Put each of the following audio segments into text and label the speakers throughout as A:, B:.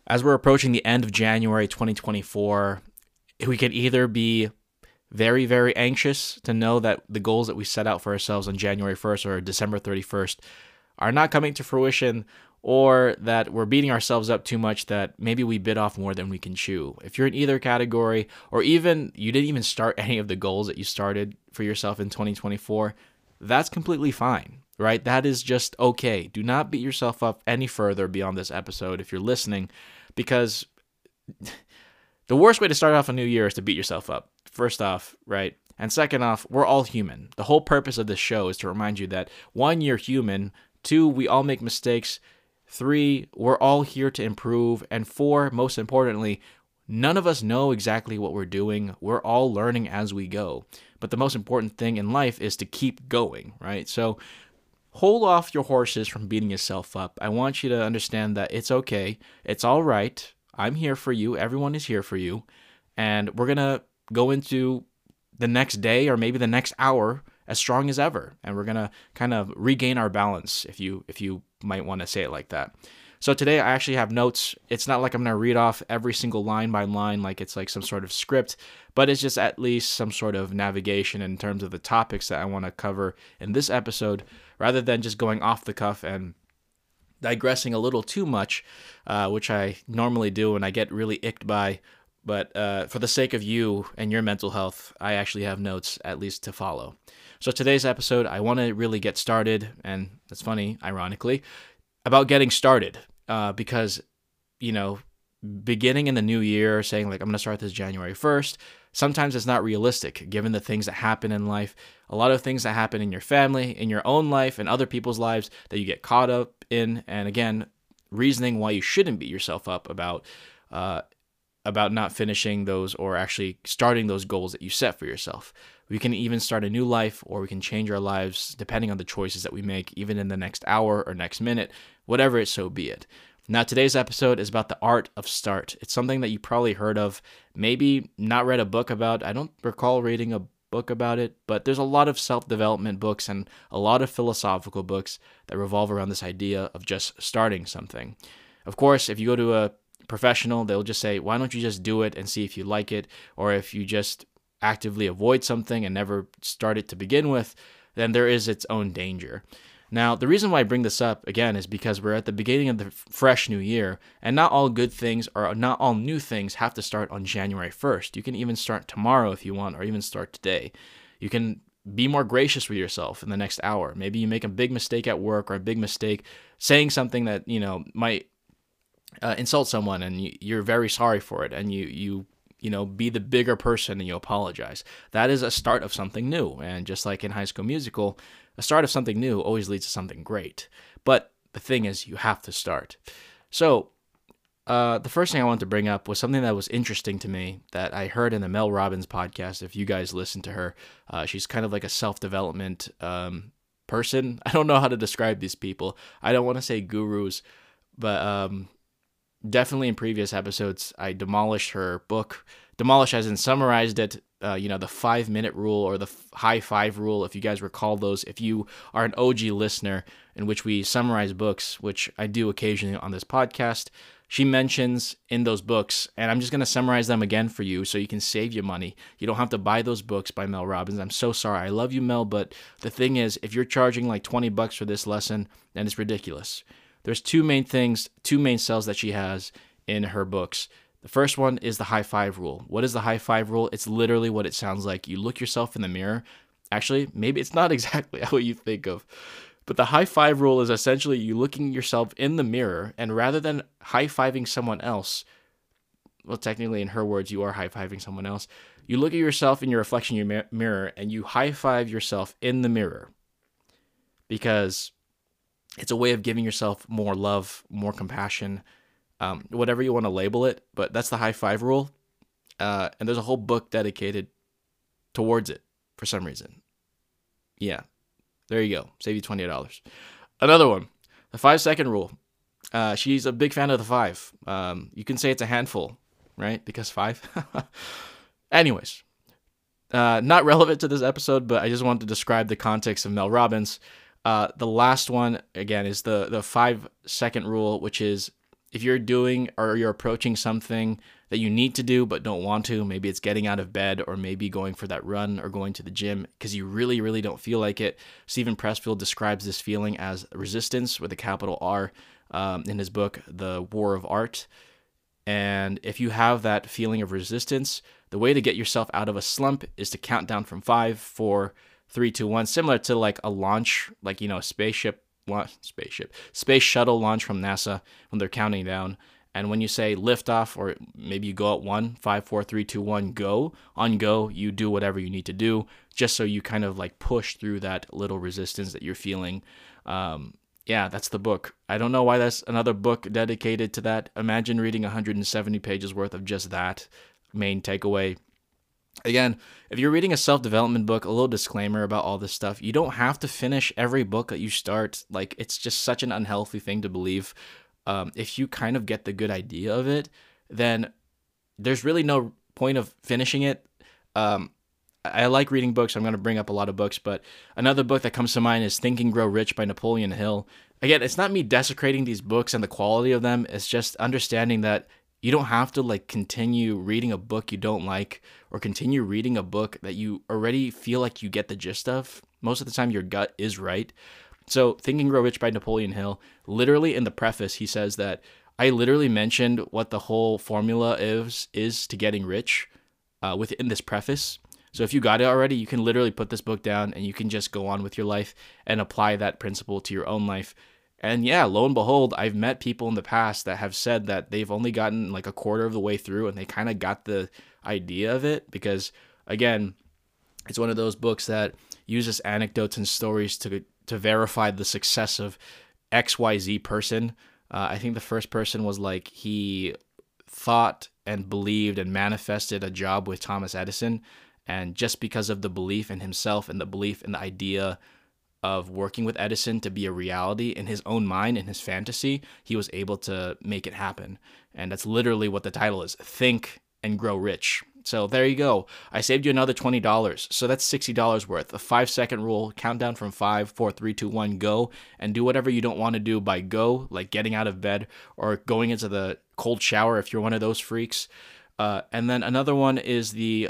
A: As we're approaching the end of January 2024, we could either be very, very anxious to know that the goals that we set out for ourselves on January 1st or December 31st are not coming to fruition, or that we're beating ourselves up too much that maybe we bit off more than we can chew. If you're in either category, or even you didn't even start any of the goals that you started for yourself in 2024, that's completely fine, right? That is just okay. Do not beat yourself up any further beyond this episode if you're listening, because the worst way to start off a new year is to beat yourself up, first off, right? And second off, we're all human. The whole purpose of this show is to remind you that one, you're human. Two, we all make mistakes. Three, we're all here to improve. And four, most importantly, none of us know exactly what we're doing. We're all learning as we go. But the most important thing in life is to keep going, right? So hold off your horses from beating yourself up. I want you to understand that it's okay. It's all right. I'm here for you. Everyone is here for you. And we're going to go into the next day or maybe the next hour as strong as ever. And we're going to kind of regain our balance, if you might want to say it like that. So today I actually have notes. It's not like I'm going to read off every single line by line like it's like some sort of script, but it's just at least some sort of navigation in terms of the topics that I want to cover in this episode, rather than just going off the cuff and digressing a little too much, which I normally do and I get really icked by. But for the sake of you and your mental health, I actually have notes at least to follow. So today's episode, I want to really get started, and it's funny, ironically, about getting started, because, beginning in the new year, saying like, I'm going to start this January 1st, sometimes it's not realistic given the things that happen in life. A lot of things that happen in your family, in your own life, and other people's lives that you get caught up in. And again, reasoning why you shouldn't beat yourself up about not finishing those or actually starting those goals that you set for yourself. We can even start a new life, or we can change our lives depending on the choices that we make, even in the next hour or next minute, whatever it so be it. Now, today's episode is about the art of start. It's something that you probably heard of, maybe not read a book about. I don't recall reading a book about it, but there's a lot of self-development books and a lot of philosophical books that revolve around this idea of just starting something. Of course, if you go to a professional, they'll just say, why don't you just do it and see if you like it? Or if you just actively avoid something and never start it to begin with, then there is its own danger. Now, the reason why I bring this up, again, is because we're at the beginning of the fresh new year, and not all good things or not all new things have to start on January 1st. You can even start tomorrow if you want, or even start today. You can be more gracious with yourself in the next hour. Maybe you make a big mistake at work, or a big mistake saying something that, might insult someone, and you're very sorry for it, and you be the bigger person and you apologize. That is a start of something new. And just like in High School Musical, a start of something new always leads to something great. But the thing is, you have to start. So the first thing I wanted to bring up was something that was interesting to me that I heard in the Mel Robbins podcast. If you guys listen to her, she's kind of like a self-development person. I don't know how to describe these people. I don't want to say gurus, but definitely in previous episodes, I demolished her book. Demolished as in summarized it, the 5-minute rule, or the high five rule, if you guys recall those. If you are an OG listener, in which we summarize books, which I do occasionally on this podcast, she mentions in those books, and I'm just going to summarize them again for you so you can save your money. You don't have to buy those books by Mel Robbins. I'm so sorry. I love you, Mel, but the thing is, if you're charging like $20 for this lesson, then it's ridiculous. There's two main cells that she has in her books. The first one is the high five rule. What is the high five rule? It's literally what it sounds like. You look yourself in the mirror. Actually, maybe it's not exactly what you think of. But the high five rule is essentially you looking yourself in the mirror, and rather than high-fiving someone else, well, technically in her words, you are high-fiving someone else. You look at yourself in your reflection in your mirror, and you high-five yourself in the mirror. Because it's a way of giving yourself more love, more compassion, whatever you want to label it. But that's the high five rule. And there's a whole book dedicated towards it for some reason. Yeah, there you go. Save you $20. Another one, the 5-second rule. She's a big fan of the 5. You can say it's a handful, right? Because 5. Anyways, not relevant to this episode, but I just wanted to describe the context of Mel Robbins. The last one, again, is the 5-second rule, which is if you're doing or you're approaching something that you need to do but don't want to, maybe it's getting out of bed or maybe going for that run or going to the gym because you really, really don't feel like it. Steven Pressfield describes this feeling as resistance with a capital R in his book, The War of Art. And if you have that feeling of resistance, the way to get yourself out of a slump is to count down from 5, 4, 3, 2, 1, similar to like a launch, like, a space shuttle launch from NASA when they're counting down. And when you say lift off, or maybe you go at 1, 5, 4, 3, 2, 1, go. On go, you do whatever you need to do, just so you kind of like push through that little resistance that you're feeling. Yeah, that's the book. I don't know why that's another book dedicated to that. Imagine reading 170 pages worth of just that main takeaway. Again, if you're reading a self-development book, a little disclaimer about all this stuff, you don't have to finish every book that you start. Like, it's just such an unhealthy thing to believe. If you kind of get the good idea of it, then there's really no point of finishing it. I like reading books. I'm going to bring up a lot of books, but another book that comes to mind is Think and Grow Rich by Napoleon Hill. Again, it's not me desecrating these books and the quality of them. It's just understanding that you don't have to like continue reading a book you don't like or continue reading a book that you already feel like you get the gist of. Most of the time, your gut is right. So Think and Grow Rich by Napoleon Hill, literally in the preface, he says that I literally mentioned what the whole formula is to getting rich within this preface. So if you got it already, you can literally put this book down and you can just go on with your life and apply that principle to your own life. And yeah, lo and behold, I've met people in the past that have said that they've only gotten like a quarter of the way through and they kind of got the idea of it because, again, it's one of those books that uses anecdotes and stories to verify the success of XYZ person. I think the first person was like he thought and believed and manifested a job with Thomas Edison. And just because of the belief in himself and the belief in the idea of working with Edison to be a reality in his own mind, in his fantasy, he was able to make it happen. And that's literally what the title is, Think and Grow Rich. So there you go. I saved you another $20. So that's $60 worth. A 5-second rule, countdown from 5, 4, 3, 2, 1, go. And do whatever you don't want to do by go, like getting out of bed or going into the cold shower if you're one of those freaks. And then another one is the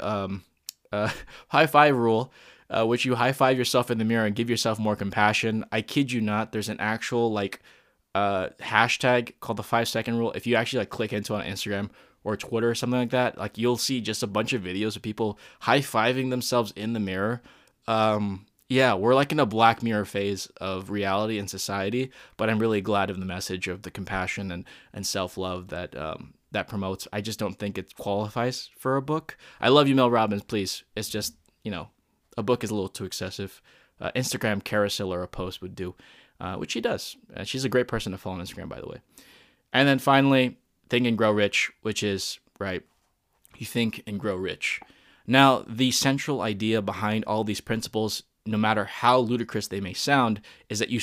A: high five rule, which you high five yourself in the mirror and give yourself more compassion. I kid you not, there's an actual like hashtag called the 5-second rule. If you actually like click into it on Instagram or Twitter or something like that, like you'll see just a bunch of videos of people high fiving themselves in the mirror. Yeah, we're like in a Black Mirror phase of reality and society, but I'm really glad of the message of the compassion and self-love that that promotes. I just don't think it qualifies for a book. I love you, Mel Robbins, please. It's just, a book is a little too excessive. Instagram carousel or a post would do, which she does. She's a great person to follow on Instagram, by the way. And then finally, Think and Grow Rich, which is, right, you think and grow rich. Now, the central idea behind all these principles, no matter how ludicrous they may sound, is that you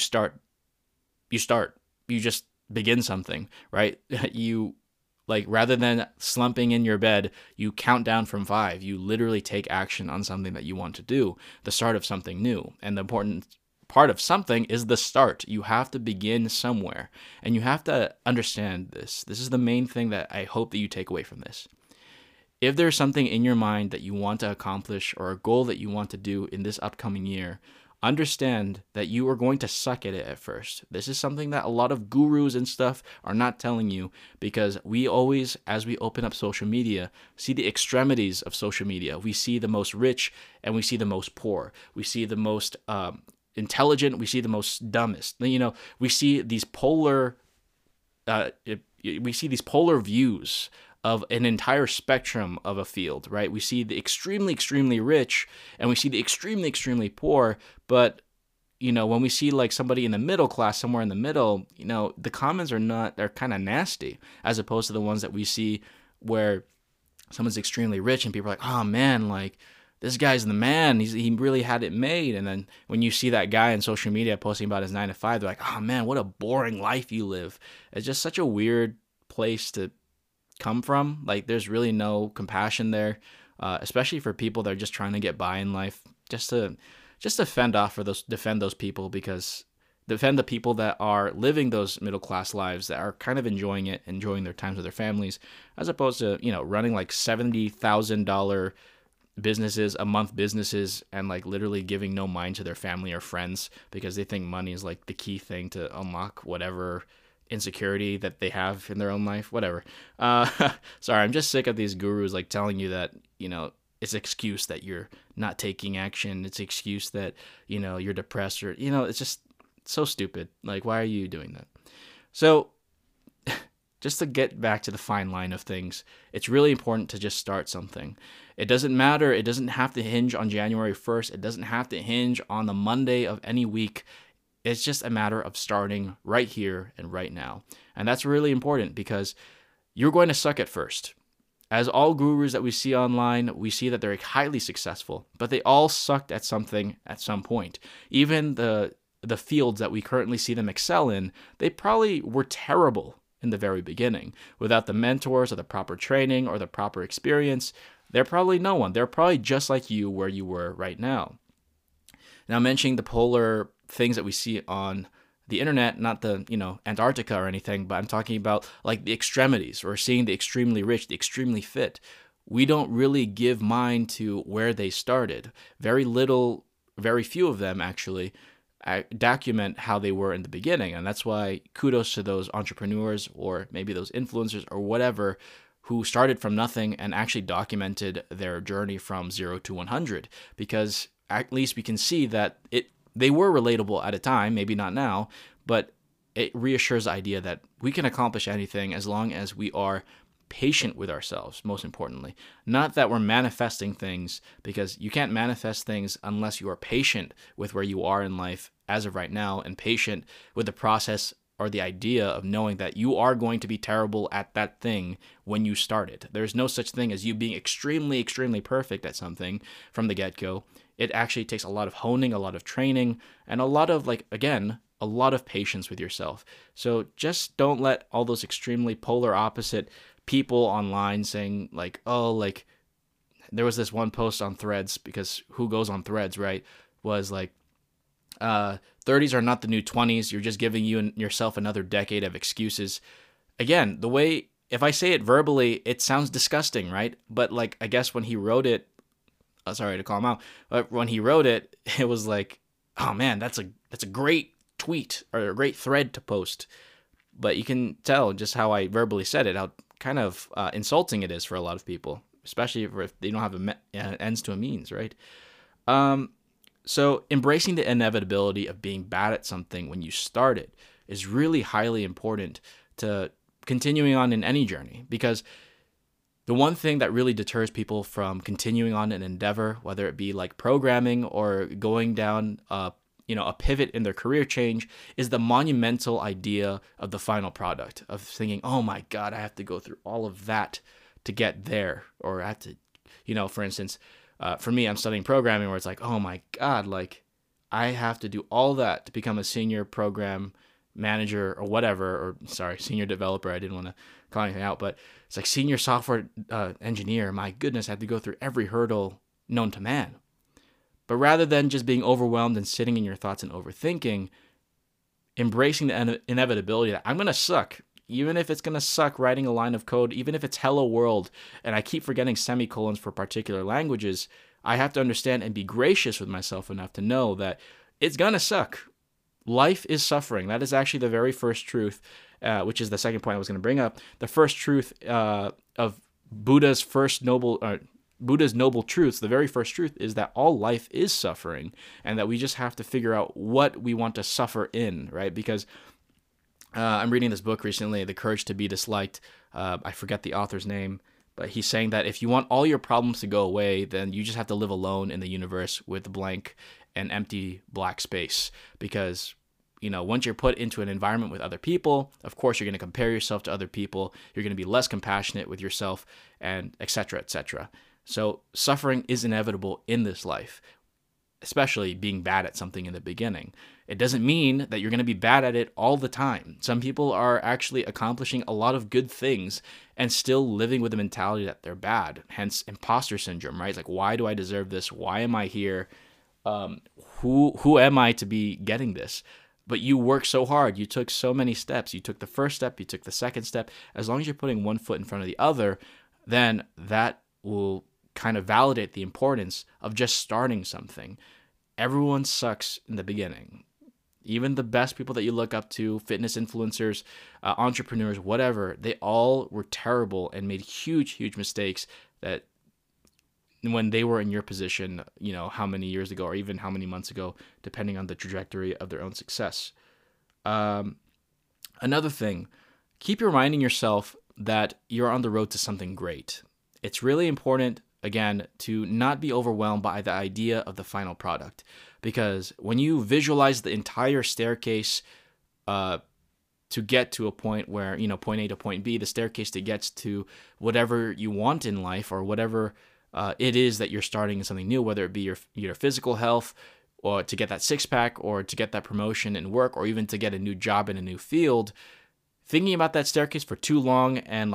A: just begin something, right? Rather than slumping in your bed, you count down from 5. You literally take action on something that you want to do, the start of something new. And the important part of something is the start. You have to begin somewhere, and you have to understand this. This is the main thing that I hope that you take away from this. If there's something in your mind that you want to accomplish or a goal that you want to do in this upcoming year, understand that you are going to suck at it at first. This is something that a lot of gurus and stuff are not telling you, because we always, as we open up social media, see the extremities of social media. We see the most rich and we see the most poor. We see the most intelligent. We see the most dumbest. We see these polar views of an entire spectrum of a field, right? We see the extremely, extremely rich and we see the extremely, extremely poor. But, when we see like somebody in the middle class, somewhere in the middle, the comments they're kind of nasty, as opposed to the ones that we see where someone's extremely rich and people are like, oh man, like this guy's the man. He really had it made. And then when you see that guy on social media posting about his 9 to 5, they're like, oh man, what a boring life you live. It's just such a weird place to come from. Like, there's really no compassion there, especially for people that are just trying to get by in life, just to defend those people, because defend the people that are living those middle class lives, that are kind of enjoying it, enjoying their times with their families, as opposed to, running like $70,000 businesses a month businesses and like literally giving no mind to their family or friends because they think money is like the key thing to unlock whatever insecurity that they have in their own life, whatever. Sorry, I'm just sick of these gurus like telling you that, it's an excuse that you're not taking action. It's an excuse that, you're depressed, or, it's just so stupid. Like, why are you doing that? So just to get back to the fine line of things, it's really important to just start something. It doesn't matter. It doesn't have to hinge on January 1st. It doesn't have to hinge on the Monday of any week. It's just a matter of starting right here and right now. And that's really important because you're going to suck at first. As all gurus that we see online, we see that they're highly successful, but they all sucked at something at some point. Even the fields that we currently see them excel in, they probably were terrible in the very beginning. Without the mentors or the proper training or the proper experience, they're probably no one. They're probably just like you where you were right now. Now, mentioning the polar things that we see on the internet, not the, Antarctica or anything, but I'm talking about like the extremities, or seeing the extremely rich, the extremely fit. We don't really give mind to where they started. Very few of them actually document how they were in the beginning. And that's why kudos to those entrepreneurs, or maybe those influencers or whatever, who started from nothing and actually documented their journey from 0 to 100, because at least we can see that they were relatable at a time, maybe not now, but it reassures the idea that we can accomplish anything as long as we are patient with ourselves, most importantly. Not that we're manifesting things, because you can't manifest things unless you are patient with where you are in life as of right now, and patient with the process or the idea of knowing that you are going to be terrible at that thing when you start it. There's no such thing as you being extremely, extremely perfect at something from the get-go. It actually takes a lot of honing, a lot of training, and a lot of, a lot of patience with yourself. So just don't let all those extremely polar opposite people online saying there was this one post on Threads, because who goes on Threads, right? Was like, 30s are not the new 20s. You're just giving you and yourself another decade of excuses. Again, the way, if I say it verbally, it sounds disgusting, right? But I guess when he wrote it, sorry to call him out, but when he wrote it, it was like, oh man, that's a great tweet or a great thread to post. But you can tell just how I verbally said it, how kind of insulting it is for a lot of people, especially if they don't have ends to a means, right? So embracing the inevitability of being bad at something when you start it is really highly important to continuing on in any journey, because the one thing that really deters people from continuing on an endeavor, whether it be like programming or going down a pivot in their career change, is the monumental idea of the final product, of thinking, oh my God, I have to go through all of that to get there. Or I have to, for instance, for me, I'm studying programming, where it's like, oh my God, I have to do all that to become a senior program manager or whatever, or senior developer. I didn't want to call anything out, but it's like senior software engineer. My goodness, I have to go through every hurdle known to man. But rather than just being overwhelmed and sitting in your thoughts and overthinking, embracing the inevitability that I'm going to suck, even if it's going to suck writing a line of code, even if it's hello world, and I keep forgetting semicolons for particular languages, I have to understand and be gracious with myself enough to know that it's going to suck. Life is suffering. That is actually the very first truth, which is the second point I was going to bring up. The first truth of Buddha's noble truths, the very first truth is that all life is suffering, and that we just have to figure out what we want to suffer in, right? Because I'm reading this book recently, The Courage to Be Disliked. I forget the author's name, but he's saying that if you want all your problems to go away, then you just have to live alone in the universe with blank and empty black space. Because, once you're put into an environment with other people, of course, you're going to compare yourself to other people. You're going to be less compassionate with yourself, and et cetera, et cetera. So suffering is inevitable in this life, especially being bad at something in the beginning. It doesn't mean that you're going to be bad at it all the time. Some people are actually accomplishing a lot of good things and still living with the mentality that they're bad, hence imposter syndrome, right? It's like, why do I deserve this? Why am I here? Who am I to be getting this? But you worked so hard. You took so many steps. You took the first step. You took the second step. As long as you're putting one foot in front of the other, then that will kind of validate the importance of just starting something. Everyone sucks in the beginning. Even the best people that you look up to, fitness influencers, entrepreneurs, whatever, they all were terrible and made huge, huge mistakes that when they were in your position, how many years ago or even how many months ago, depending on the trajectory of their own success. Another thing, keep reminding yourself that you're on the road to something great. It's really important, again, to not be overwhelmed by the idea of the final product. Because when you visualize the entire staircase to get to a point where, point A to point B, the staircase that gets to whatever you want in life or whatever it is that you're starting in something new, whether it be your physical health or to get that six-pack or to get that promotion in work or even to get a new job in a new field, thinking about that staircase for too long and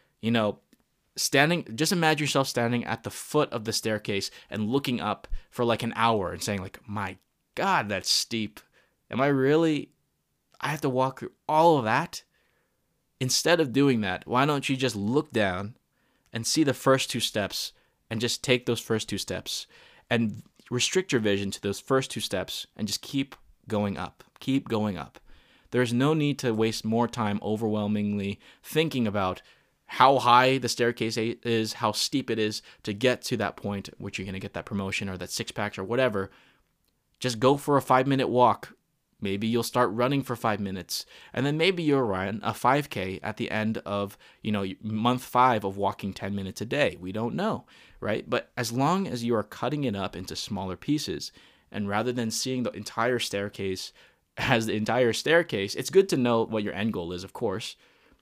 A: just imagine yourself standing at the foot of the staircase and looking up for like an hour and saying like, my God, that's steep. I have to walk through all of that? Instead of doing that, why don't you just look down and see the first two steps and just take those first two steps and restrict your vision to those first two steps and just keep going up. Keep going up. There's no need to waste more time overwhelmingly thinking about how high the staircase is, how steep it is to get to that point which you're going to get that promotion or that six-pack or whatever. Just go for a 5-minute walk. Maybe you'll start running for 5 minutes, and then maybe you'll run a 5K at the end of, month 5 of walking 10 minutes a day. We don't know, right? But as long as you are cutting it up into smaller pieces, and rather than seeing the entire staircase as the entire staircase, it's good to know what your end goal is, of course,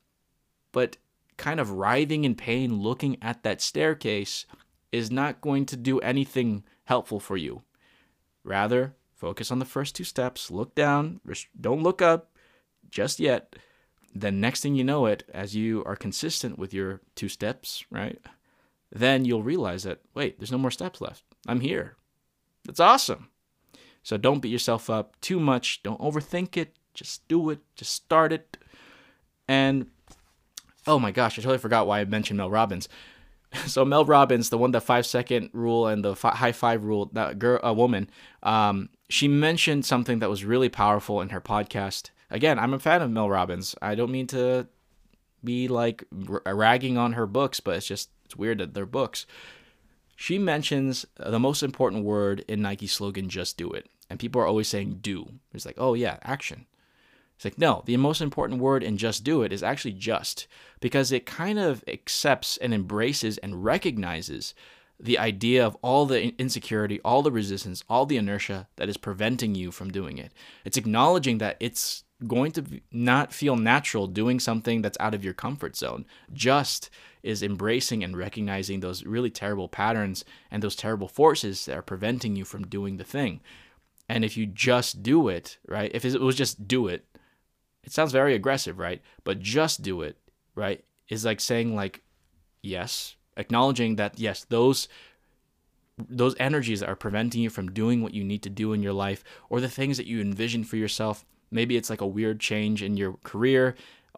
A: but kind of writhing in pain looking at that staircase is not going to do anything helpful for you. Rather, focus on the first two steps, look down, don't look up just yet. Then next thing you know it, as you are consistent with your 2 steps, right? Then you'll realize that, wait, there's no more steps left. I'm here. That's awesome. So don't beat yourself up too much. Don't overthink it. Just do it. Just start it. And, oh my gosh, I totally forgot why I mentioned Mel Robbins. So Mel Robbins, the 5-second rule and the high five rule, that girl, a woman, she mentioned something that was really powerful in her podcast. Again, I'm a fan of Mel Robbins. I don't mean to be like ragging on her books, but it's weird that they're books. She mentions the most important word in Nike's slogan, just do it. And people are always saying do. It's like, oh yeah, action. It's like, no, the most important word in just do it is actually just, because it kind of accepts and embraces and recognizes the idea of all the insecurity, all the resistance, all the inertia that is preventing you from doing it. It's acknowledging that it's going to not feel natural doing something that's out of your comfort zone. Just is embracing and recognizing those really terrible patterns and those terrible forces that are preventing you from doing the thing. And if you just do it, right? If it was just do it, it sounds very aggressive, right? But just do it, right? Is like saying like, yes, acknowledging that, yes, those energies that are preventing you from doing what you need to do in your life or the things that you envision for yourself. Maybe it's like a weird change in your career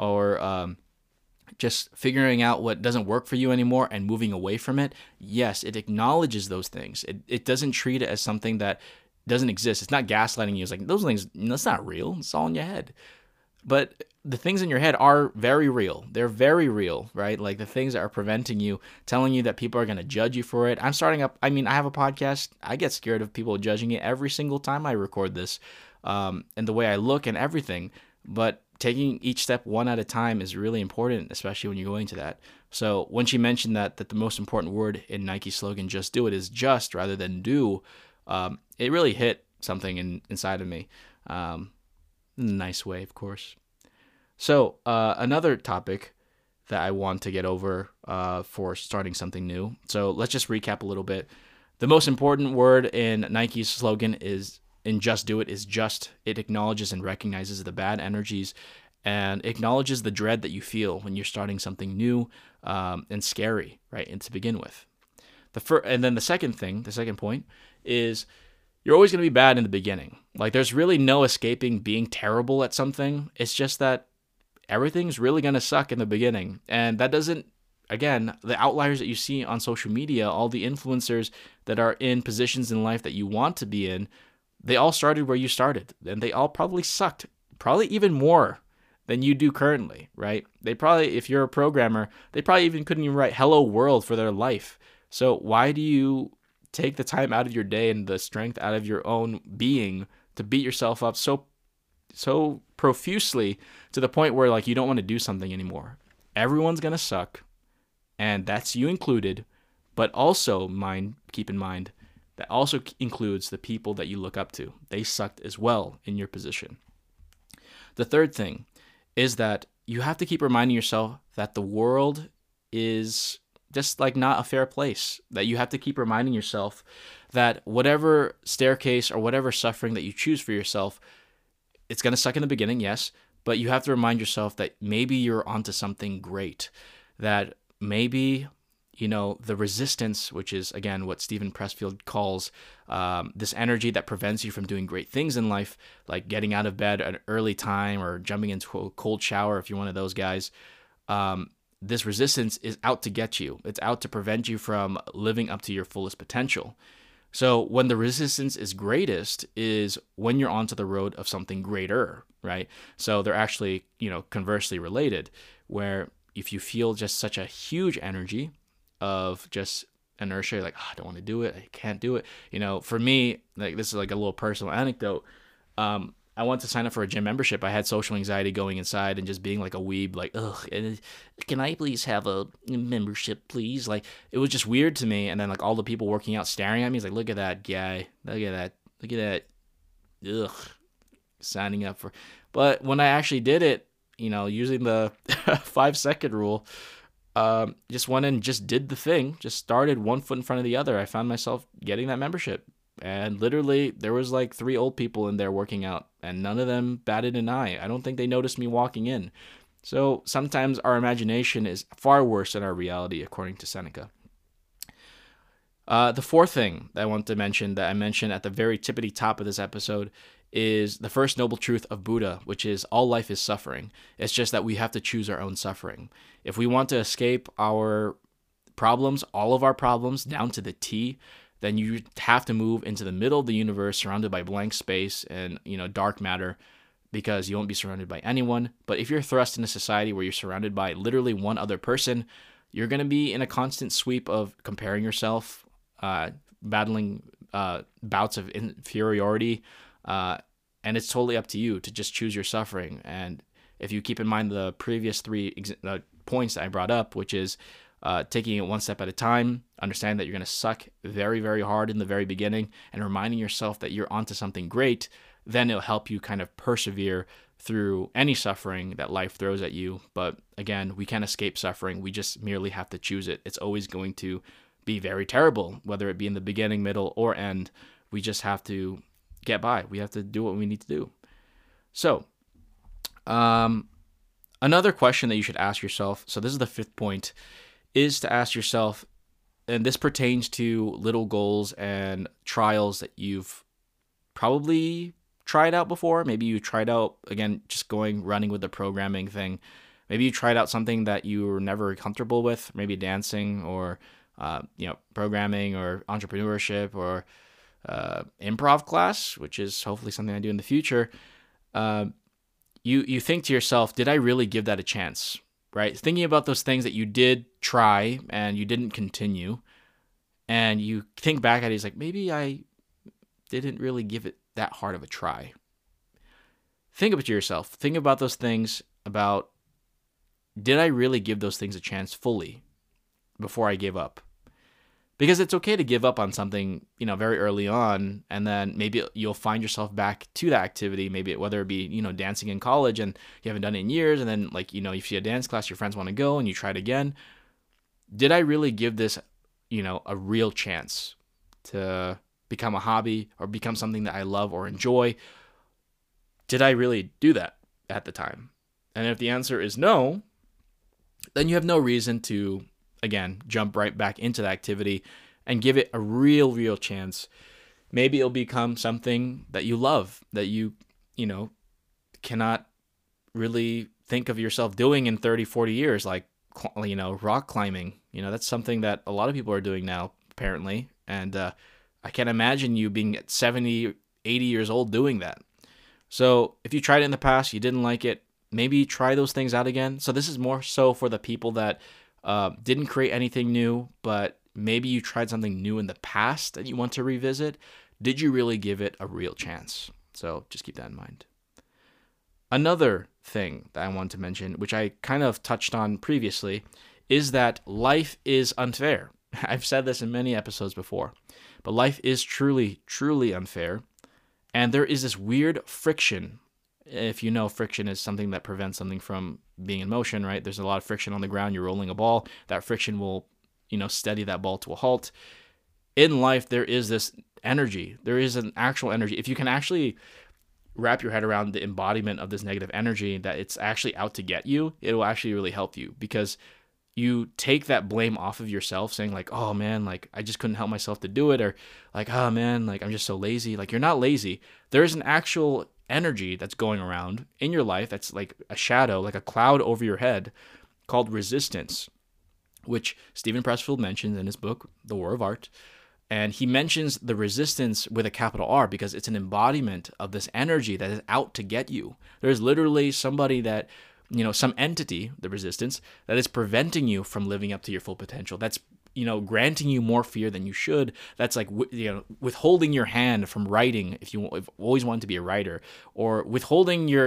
A: or just figuring out what doesn't work for you anymore and moving away from it. Yes, it acknowledges those things. It doesn't treat it as something that doesn't exist. It's not gaslighting you. It's like, those things, that's not real. It's all in your head. But the things in your head are very real. They're very real, right? Like the things that are preventing you, telling you that people are going to judge you for it. I have a podcast. I get scared of people judging it every single time I record this, and the way I look and everything. But taking each step one at a time is really important, especially when you're going to that. So when she mentioned that the most important word in Nike's slogan, just do it, is just rather than do, it really hit something inside of me. In a nice way, of course. So another topic that I want to get over for starting something new. So let's just recap a little bit. The most important word in Nike's slogan is, in just do it, is just. It acknowledges and recognizes the bad energies and acknowledges the dread that you feel when you're starting something new and scary, right? And to begin with. And then the second point is you're always going to be bad in the beginning. Like, there's really no escaping being terrible at something. It's just that everything's really going to suck in the beginning. And that doesn't, again, the outliers that you see on social media, all the influencers that are in positions in life that you want to be in, they all started where you started. And they all probably sucked, probably even more than you do currently, right? They probably, if you're a programmer, they probably even couldn't even write hello world for their life. So why do you take the time out of your day and the strength out of your own being to beat yourself up so profusely to the point where like you don't want to do something anymore? Everyone's gonna suck, and that's you included. But also keep in mind that also includes the people that you look up to. They sucked as well in your position. The third thing is that you have to keep reminding yourself that the world is just like not a fair place. That you have to keep reminding yourself that whatever staircase or whatever suffering that you choose for yourself, it's going to suck in the beginning, yes, but you have to remind yourself that maybe you're onto something great. That maybe, the resistance, which is, again, what Steven Pressfield calls this energy that prevents you from doing great things in life, like getting out of bed at an early time or jumping into a cold shower if you're one of those guys. This resistance is out to get you. It's out to prevent you from living up to your fullest potential. So when the resistance is greatest is when you're onto the road of something greater, right? So they're actually, conversely related, where if you feel just such a huge energy of just inertia, like, I don't want to do it, I can't do it. For me, like, this is like a little personal anecdote. I wanted to sign up for a gym membership. I had social anxiety going inside and just being like a weeb, like, ugh, can I please have a membership, please? Like, it was just weird to me. And then like all the people working out staring at me, it's like, look at that guy, look at that, ugh, signing up for. But when I actually did it, using the 5-second rule, just went and just did the thing, just started one foot in front of the other. I found myself getting that membership. And literally, there was like 3 old people in there working out, and none of them batted an eye. I don't think they noticed me walking in. So sometimes our imagination is far worse than our reality, according to Seneca. The fourth thing that I want to mention, that I mentioned at the very tippity top of this episode, is the first noble truth of Buddha, which is all life is suffering. It's just that we have to choose our own suffering. If we want to escape our problems, all of our problems, down to the T, then you have to move into the middle of the universe, surrounded by blank space and, dark matter, because you won't be surrounded by anyone. But if you're thrust in a society where you're surrounded by literally one other person, you're going to be in a constant sweep of comparing yourself, battling bouts of inferiority, and it's totally up to you to just choose your suffering. And if you keep in mind the previous 3 points that I brought up, which is taking it one step at a time, understand that you're going to suck very, very hard in the very beginning, and reminding yourself that you're onto something great, then it'll help you kind of persevere through any suffering that life throws at you. But again, we can't escape suffering. We just merely have to choose it. It's always going to be very terrible, whether it be in the beginning, middle, or end. We just have to get by. We have to do what we need to do. So, another question that you should ask yourself, so this is the 5th point, is to ask yourself, and this pertains to little goals and trials that you've probably tried out before. Maybe you tried out, again, just running with the programming thing. Maybe you tried out something that you were never comfortable with, maybe dancing or, programming or entrepreneurship or improv class, which is hopefully something I do in the future. You think to yourself, did I really give that a chance? Right? Thinking about those things that you did try and you didn't continue, and you think back at it, it's like, maybe I didn't really give it that hard of a try. Think about yourself. Think about those things, about, did I really give those things a chance fully before I gave up? Because it's okay to give up on something, very early on, and then maybe you'll find yourself back to that activity, maybe whether it be, dancing in college and you haven't done it in years, and then you see a dance class, your friends want to go and you try it again. Did I really give this, a real chance to become a hobby or become something that I love or enjoy? Did I really do that at the time? And if the answer is no, then you have no reason to, again, jump right back into the activity and give it a real chance. maybe it'll become something that you love, that you know, cannot really think of yourself doing in 30, 40 years, like, rock climbing. That's something that a lot of people are doing now, apparently. And I can't imagine you being at 70, 80 years old doing that. So if you tried it in the past, you didn't like it, maybe try those things out again. So this is more so for the people that didn't create anything new, but maybe you tried something new in the past that you want to revisit. Did you really give it a real chance? So just keep that in mind. Another thing that I want to mention, which I kind of touched on previously, is that life is unfair. I've said this in many episodes before, but life is truly, truly unfair. And there is this weird friction. If you know, friction is something that prevents something from being in motion, right? There's a lot of friction on the ground. You're rolling a ball. That friction will, steady that ball to a halt. In life, there is this energy. There is an actual energy. If you can actually wrap your head around the embodiment of this negative energy, that it's actually out to get you, it will actually really help you, because you take that blame off of yourself, saying like, oh man, like I just couldn't help myself to do it, or like, oh man, like I'm just so lazy. Like, you're not lazy. There is an actual energy that's going around in your life that's like a shadow, like a cloud over your head, called resistance, which Steven Pressfield mentions in his book, The War of Art. And he mentions the resistance with a capital R because it's an embodiment of this energy that is out to get you. There's literally somebody that, some entity, the resistance, that is preventing you from living up to your full potential. That's, granting you more fear than you should. That's like, withholding your hand from writing if you've always wanted to be a writer, or withholding your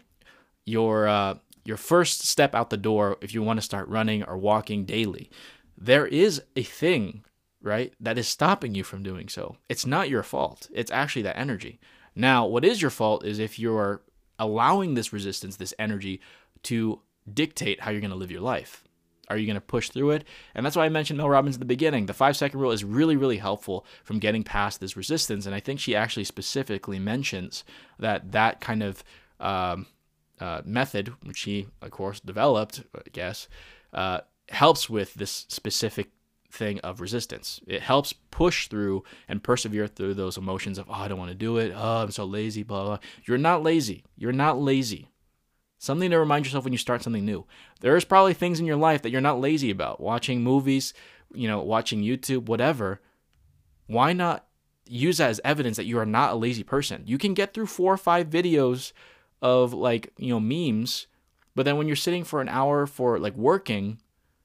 A: first step out the door if you want to start running or walking daily. There is a thing, right, that is stopping you from doing so. It's not your fault. It's actually that energy. Now, what is your fault is if you're allowing this resistance, this energy, to dictate how you're going to live your life. Are you going to push through it? And that's why I mentioned Mel Robbins at the beginning. The 5-second rule is really, really helpful from getting past this resistance. And I think she actually specifically mentions that kind of method, which she, of course, developed, I guess, helps with this specific thing of resistance. It helps push through and persevere through those emotions of, oh, I don't want to do it. Oh, I'm so lazy, blah, blah. You're not lazy. You're not lazy. Something to remind yourself when you start something new. There's probably things in your life that you're not lazy about. Watching movies, watching YouTube, whatever. Why not use that as evidence that you are not a lazy person? You can get through 4 or 5 videos of memes, but then when you're sitting for an hour for like working,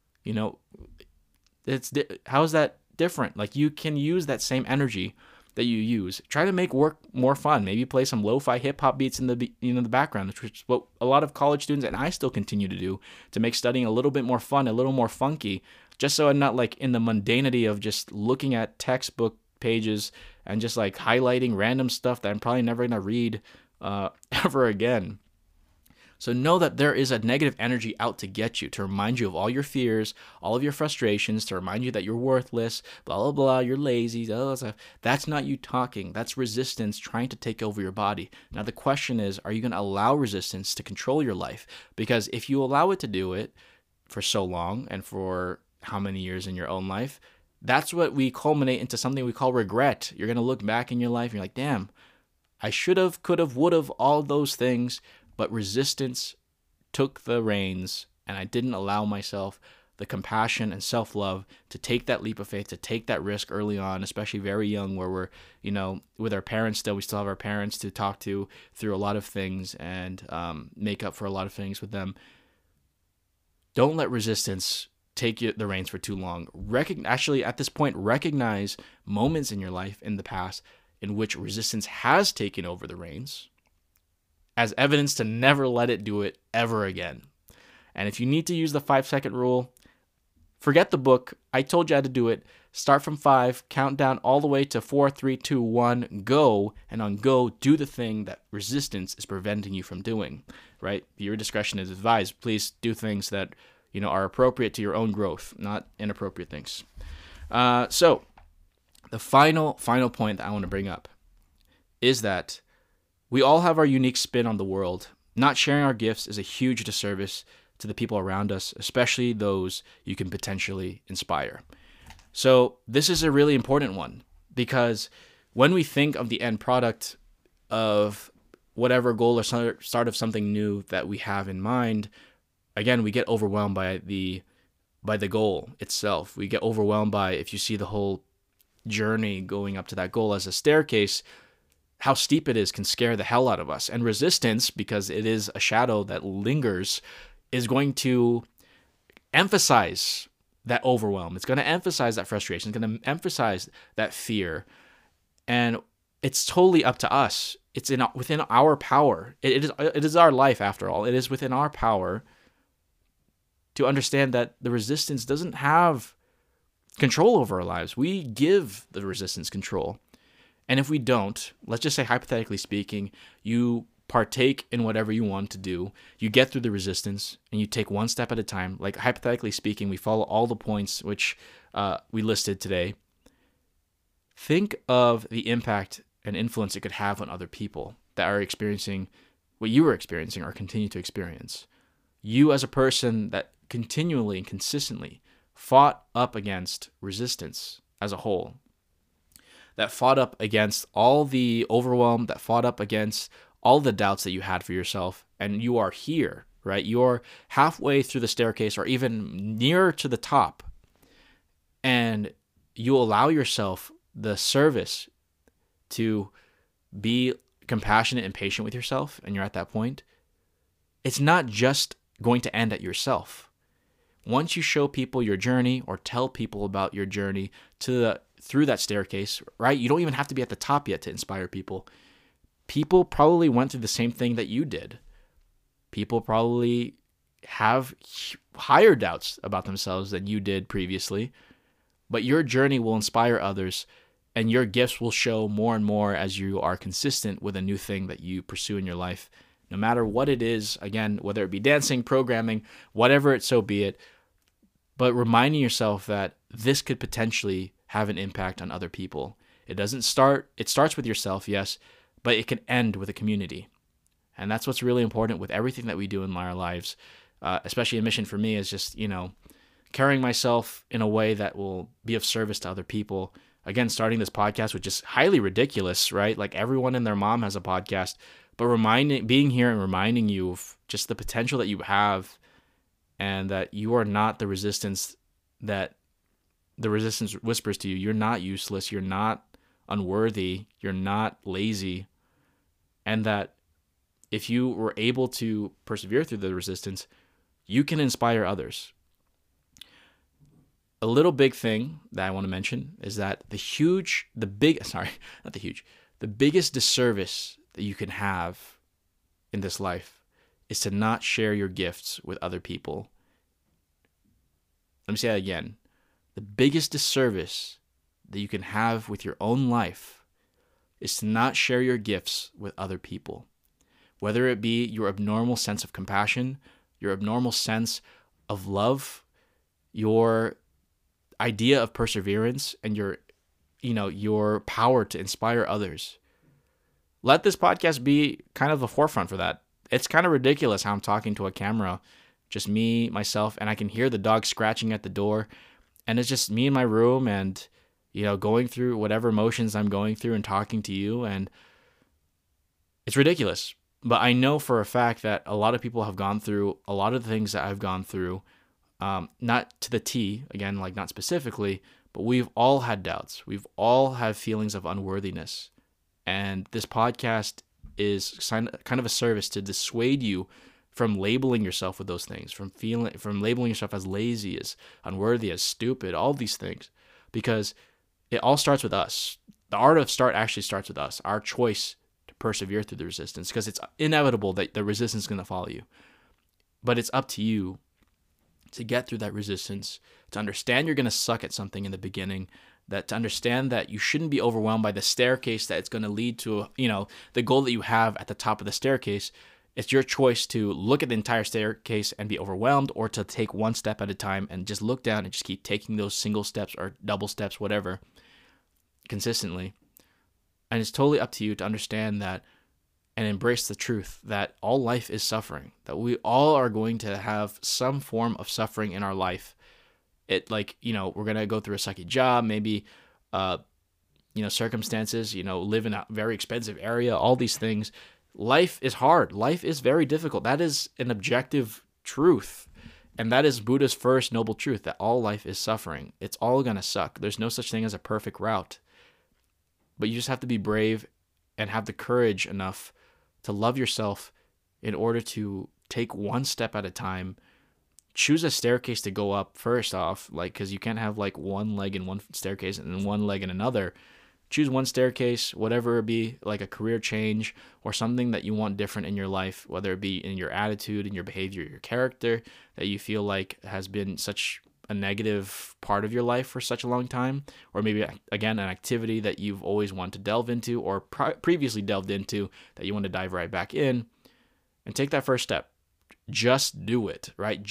A: how is that different? Like, you can use that same energy that you use. Try to make work more fun. Maybe play some lo-fi hip-hop beats in the background, which is what a lot of college students and I still continue to do, to make studying a little bit more fun, a little more funky, just so I'm not like in the mundanity of just looking at textbook pages and just like highlighting random stuff that I'm probably never going to read ever again. So know that there is a negative energy out to get you, to remind you of all your fears, all of your frustrations, to remind you that you're worthless, blah, blah, blah, you're lazy, blah, blah, blah. That's not you talking. That's resistance trying to take over your body. Now, the question is, are you going to allow resistance to control your life? Because if you allow it to do it for so long and for how many years in your own life, that's what we culminate into something we call regret. You're going to look back in your life and you're like, damn, I should have, could have, would have, all those things. But resistance took the reins, and I didn't allow myself the compassion and self-love to take that leap of faith, to take that risk early on, especially very young, where we're, with our parents still. We still have our parents to talk to through a lot of things and make up for a lot of things with them. Don't let resistance take the reins for too long. Actually, at this point, recognize moments in your life in the past in which resistance has taken over the reins, as evidence to never let it do it ever again. And if you need to use the 5-second rule, forget the book. I told you how to do it. Start from 5, count down all the way to 4, 3, 2, 1, go. And on go, do the thing that resistance is preventing you from doing, right? Your discretion is advised. Please do things that, are appropriate to your own growth, not inappropriate things. So the final point that I want to bring up is that we all have our unique spin on the world. Not sharing our gifts is a huge disservice to the people around us, especially those you can potentially inspire. So this is a really important one, because when we think of the end product of whatever goal or start of something new that we have in mind, again, we get overwhelmed by the goal itself. We get overwhelmed by, if you see the whole journey going up to that goal as a staircase, how steep it is can scare the hell out of us. And resistance, because it is a shadow that lingers, is going to emphasize that overwhelm. It's going to emphasize that frustration. It's going to emphasize that fear. And it's totally up to us. It's within our power. It is our life, after all. It is within our power to understand that the resistance doesn't have control over our lives. We give the resistance control. And if we don't, let's just say, hypothetically speaking, you partake in whatever you want to do, you get through the resistance, and you take one step at a time. Like, hypothetically speaking, we follow all the points which we listed today. Think of the impact and influence it could have on other people that are experiencing what you were experiencing or continue to experience. You, as a person that continually and consistently fought up against resistance as a whole, that fought up against all the overwhelm, that fought up against all the doubts that you had for yourself, and you are here, right? You're halfway through the staircase or even nearer to the top, and you allow yourself the service to be compassionate and patient with yourself, and you're at that point. It's not just going to end at yourself. Once you show people your journey or tell people about your journey through that staircase, right? You don't even have to be at the top yet to inspire people. People probably went through the same thing that you did. People probably have higher doubts about themselves than you did previously, but your journey will inspire others, and your gifts will show more and more as you are consistent with a new thing that you pursue in your life. No matter what it is, again, whether it be dancing, programming, whatever it so be it, but reminding yourself that this could potentially have an impact on other people. It starts with yourself, yes, but it can end with a community. And that's what's really important with everything that we do in our lives, especially a mission for me is just, carrying myself in a way that will be of service to other people. Again, starting this podcast, which is highly ridiculous, right? Like, everyone and their mom has a podcast, but being here and reminding you of just the potential that you have, and that you are not the resistance that the resistance whispers to you. You're not useless. You're not unworthy. You're not lazy. And that if you were able to persevere through the resistance, you can inspire others. A little big thing that I want to mention is that the biggest disservice that you can have in this life is to not share your gifts with other people. Let me say that again. The biggest disservice that you can have with your own life is to not share your gifts with other people. Whether it be your abnormal sense of compassion, your abnormal sense of love, your idea of perseverance, and your power to inspire others. Let this podcast be kind of the forefront for that. It's kind of ridiculous how I'm talking to a camera, just me, myself, and I can hear the dog scratching at the door, and it's just me in my room and, going through whatever emotions I'm going through and talking to you, and it's ridiculous. But I know for a fact that a lot of people have gone through a lot of the things that I've gone through, not to the T, again, like not specifically, but we've all had doubts. We've all had feelings of unworthiness. And this podcast is kind of a service to dissuade you from labeling yourself with those things, from labeling yourself as lazy, as unworthy, as stupid, all these things, because it all starts with us. The art of start actually starts with us, our choice to persevere through the resistance, because it's inevitable that the resistance is going to follow you. But it's up to you to get through that resistance, to understand you're going to suck at something in the beginning, to understand that you shouldn't be overwhelmed by the staircase that it's going to lead to, the goal that you have at the top of the staircase. It's your choice to look at the entire staircase and be overwhelmed, or to take one step at a time and just look down and just keep taking those single steps or double steps, whatever, consistently. And it's totally up to you to understand that and embrace the truth that all life is suffering, that we all are going to have some form of suffering in our life. We're going to go through a sucky job, maybe, circumstances, live in a very expensive area, all these things. Life is hard. Life is very difficult. That is an objective truth. And that is Buddha's first noble truth, that all life is suffering. It's all going to suck. There's no such thing as a perfect route. But you just have to be brave and have the courage enough to love yourself in order to take one step at a time. Choose a staircase to go up first off, because you can't have one leg in one staircase and then one leg in another. Choose one staircase, whatever it be, like a career change or something that you want different in your life, whether it be in your attitude, in your behavior, your character, that you feel like has been such a negative part of your life for such a long time, or maybe, again, an activity that you've always wanted to delve into or previously delved into that you want to dive right back in, and take that first step. Just do it, right?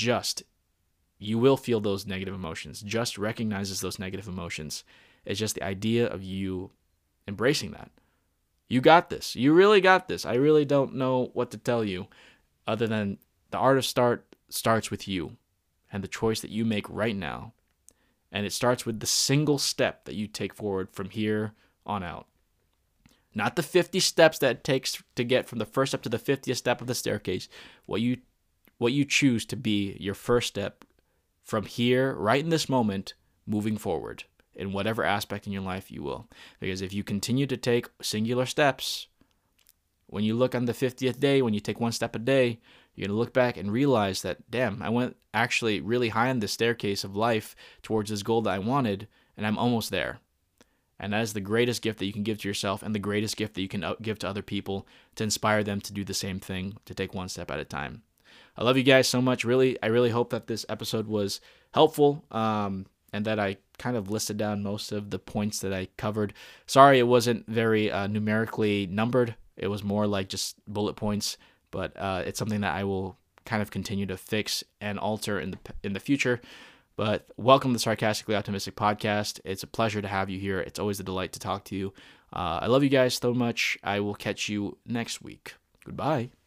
A: You will feel those negative emotions. Just recognizes those negative emotions. It's just the idea of you embracing that. You got this. You really got this. I really don't know what to tell you other than the art of starts with you and the choice that you make right now. And it starts with the single step that you take forward from here on out. Not the 50 steps that it takes to get from the first step to the 50th step of the staircase. What you choose to be your first step from here, right in this moment, moving forward. In whatever aspect in your life you will. Because if you continue to take singular steps, when you look on the 50th day, when you take one step a day, you're going to look back and realize that, damn, I went actually really high on the staircase of life towards this goal that I wanted, and I'm almost there. And that is the greatest gift that you can give to yourself and the greatest gift that you can give to other people to inspire them to do the same thing, to take one step at a time. I love you guys so much. I really hope that this episode was helpful. And that I kind of listed down most of the points that I covered. Sorry, it wasn't very numerically numbered. It was more like just bullet points, but it's something that I will kind of continue to fix and alter in the future. But welcome to the Sarcastically Optimistic Podcast. It's a pleasure to have you here. It's always a delight to talk to you. I love you guys so much. I will catch you next week. Goodbye.